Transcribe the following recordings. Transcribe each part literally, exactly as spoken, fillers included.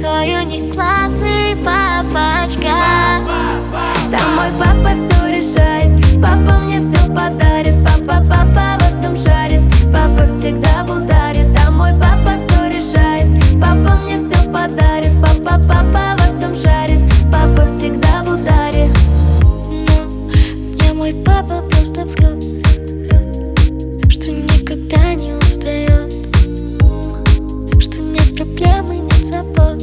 какой у них классный папочка. Там мой папа все решает, папа мне все подарит. Папа, папа во всем шарит, папа всегда в ударе. Там мой папа все решает, папа мне все подарит. Папа, папа во всем шарит, папа всегда в ударе. Но мне мой папа просто врет, что никогда не устает, что нет проблем и нет забот.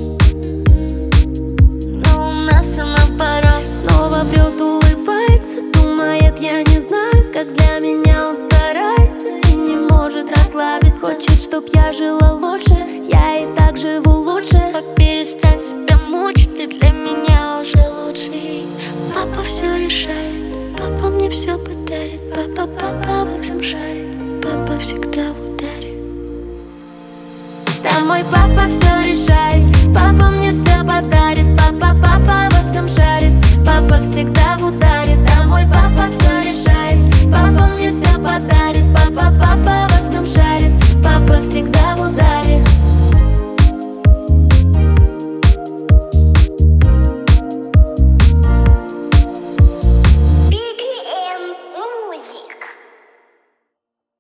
Но у нас все наоборот. Снова врет, улыбается, думает, я не знаю, как для меня он старается и не может расслабить. Хочет, чтоб я жила лучше, я и так живу лучше. Папа, перестань себя мучить, ты для меня уже лучший. Папа все решает, папа мне все подарит. Папа, папа во всем шарит, папа всегда в ударе. Там мой папа все решает, папа мне все подарит. Папа, папа во всем шарит, папа всегда в ударе. Там мой папа все решает, папа мне все подарит. Папа, папа